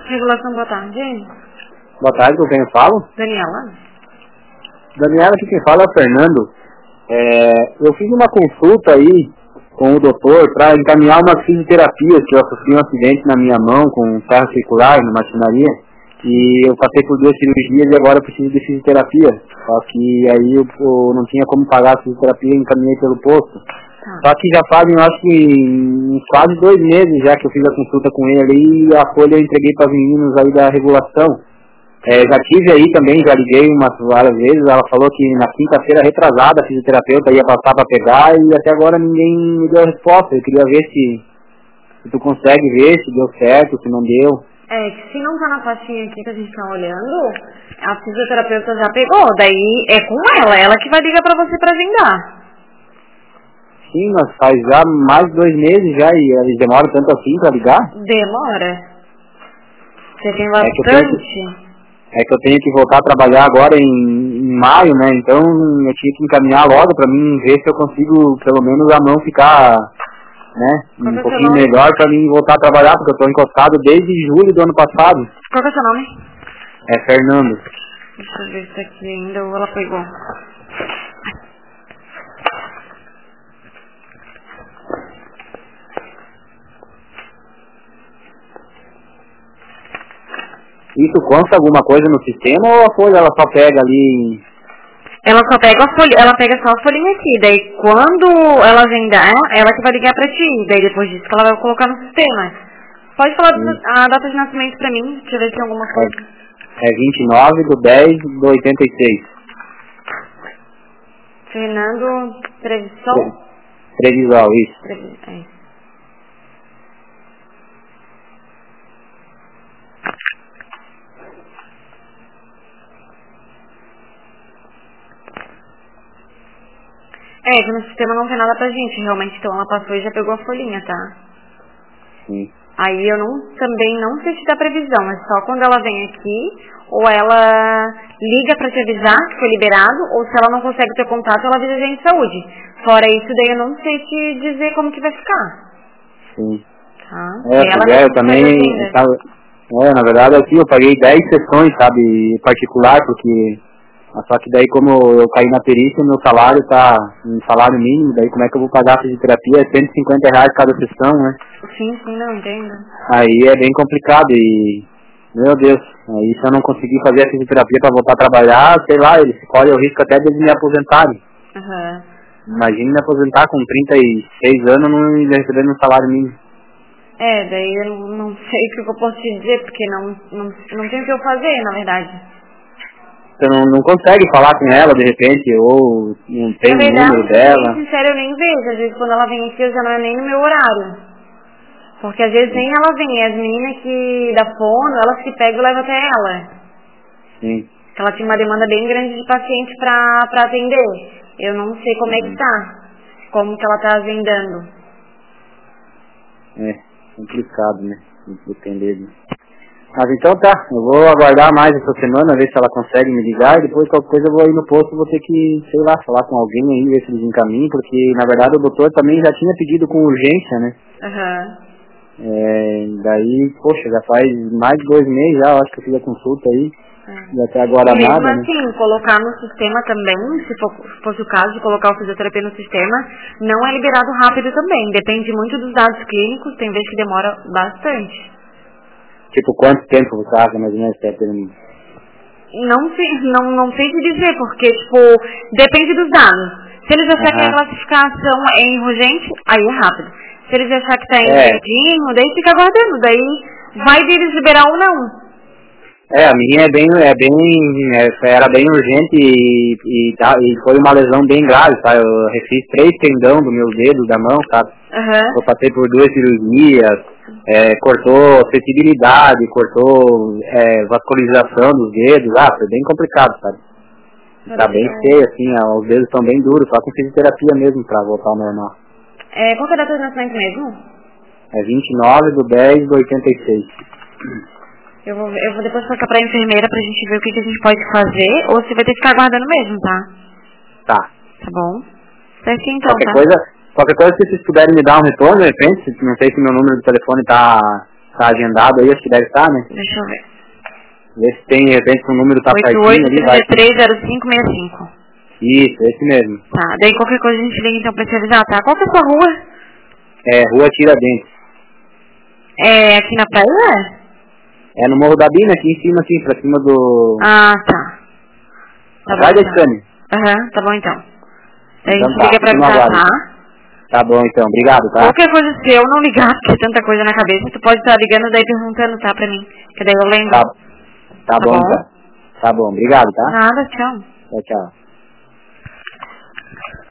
Regulação, boa tarde. Boa tarde, com quem eu falo? Daniela? Daniela, aqui quem fala é o Fernando. Eu fiz uma consulta aí com o doutor para encaminhar umas fisioterapias, que eu sofri um acidente na minha mão com ferro circular, na marcenaria, e eu passei por 2 cirurgias e agora eu preciso de fisioterapia. Só que aí eu não tinha como pagar a fisioterapia e encaminhei pelo posto. Só que já fazem, eu acho que quase 2 meses já que eu fiz a consulta com ele e a folha eu entreguei para os meninos aí da regulação. Já tive aí também, já liguei várias vezes, ela falou que na quinta-feira retrasada a fisioterapeuta ia passar para pegar e até agora ninguém me deu a resposta. Eu queria ver se tu consegue ver se deu certo, se não deu. Que se não tá na pastinha aqui que a gente tá olhando, a fisioterapeuta já pegou, daí é com ela que vai ligar pra você pra agendar. Sim, mas faz já mais de 2 meses já e eles demoram tanto assim pra ligar? Demora. Você tem bastante. É que eu tenho que voltar a trabalhar agora em maio, né? Então eu tinha que encaminhar logo pra mim ver se eu consigo pelo menos a mão ficar, né, um pouquinho melhor pra mim voltar a trabalhar, porque eu tô encostado desde julho do ano passado. Qual que é o seu nome? É Fernando. Deixa eu ver se aqui ainda ou ela pegou. Isso consta alguma coisa no sistema ou a folha ela só pega ali? Ela só pega a folha, ela pega só a folhinha aqui, daí quando ela agendar, ela que vai ligar pra ti, daí depois disso que ela vai colocar no sistema. Pode falar a data de nascimento pra mim, deixa eu ver se tem alguma coisa. É 29/10/86. Fernando Trevisol? Trevisol, isso. Que no sistema não tem nada pra gente, realmente, então ela passou e já pegou a folhinha, tá? Sim. Aí eu também não sei te dar previsão, é só quando ela vem aqui, ou ela liga pra te avisar que foi liberado, ou se ela não consegue ter contato, ela avisa a gente de saúde. Fora isso, daí eu não sei te dizer como que vai ficar. Sim. Tá? Eu também, na verdade aqui eu paguei 10 sessões, sabe, particular, porque... Só que daí como eu caí na perícia, meu salário tá em salário mínimo, daí como é que eu vou pagar a fisioterapia? É R$150 cada sessão, né? Sim, não entendo. Aí é bem complicado e, meu Deus, aí se eu não conseguir fazer a fisioterapia para voltar a trabalhar, sei lá, eles correm o risco até de me aposentarem. Imagina me aposentar com 36 anos e não recebendo um salário mínimo. Daí eu não sei o que eu posso te dizer, porque não tem o que eu fazer, na verdade. Você não consegue falar com ela, de repente, ou não tem o número dela? Na verdade, eu nem vejo. Às vezes, quando ela vem aqui, eu já não é nem no meu horário. Porque, às vezes, nem ela vem. As meninas que da fono, elas se pegam e levam até ela. Sim. Ela tinha uma demanda bem grande de paciente pra atender. Eu não sei como é que tá. Como que ela tá agendando. Complicado, né? Depender disso. Mas então tá, eu vou aguardar mais essa semana, ver se ela consegue me ligar, e depois qualquer coisa eu vou ir no posto, vou ter que, sei lá, falar com alguém aí, ver se eles encaminham, porque na verdade o doutor também já tinha pedido com urgência, né? Daí, poxa, já faz mais de 2 meses já, eu acho que eu fiz a consulta aí, e até agora nada, né? Assim, colocar no sistema também, se fosse o caso de colocar o fisioterapia no sistema, não é liberado rápido também, depende muito dos dados clínicos, tem vezes que demora bastante. Tipo, quanto tempo você acha, mais ou menos, que é terminado? Não sei te dizer, porque, depende dos dados. Se eles acharem que a classificação é em urgente, aí é rápido. Se eles acharem que está em urgentinho, daí fica aguardando, daí vai deles liberar ou não. A minha era bem urgente e foi uma lesão bem grave, sabe? Eu refiz 3 tendão do meu dedo, da mão, sabe? Eu passei por 2 cirurgias, cortou sensibilidade, cortou vascularização dos dedos, foi bem complicado, sabe? Tá bem feio, assim, os dedos estão bem duros, só com fisioterapia mesmo pra voltar ao normal. Qual que é a data de nascimento mesmo? É 29/10/86. Eu vou depois passar pra enfermeira pra gente ver o que a gente pode fazer, ou se vai ter que ficar aguardando mesmo, tá? Tá. Tá bom. Certinho então, Qualquer coisa, se vocês puderem me dar um retorno, de repente, não sei se meu número de telefone tá tá agendado aí, acho que deve estar, né? Deixa eu ver. Vê se tem, de repente, o número tá certinho ali. 88-33-0565. Isso, esse mesmo. Tá, daí qualquer coisa a gente liga então pra te avisar, tá? Qual que é a sua rua? Rua Tiradentes. É aqui na praia? É no Morro da Bina, aqui em cima, assim, pra cima do... Ah, tá. Tá Atrás bom, da então. Scania. Aham, tá bom então. Daí Então a gente tá, liga pra fica no avisar, aguardo. tá? Tá bom, então. Obrigado, tá? Qualquer coisa, se eu não ligar, porque é tanta coisa na cabeça, tu pode estar ligando daí perguntando, tá, pra mim. Que daí eu lembro. Tá bom, então. Tá bom, obrigado, tá? Nada, tchau. Tchau, tchau.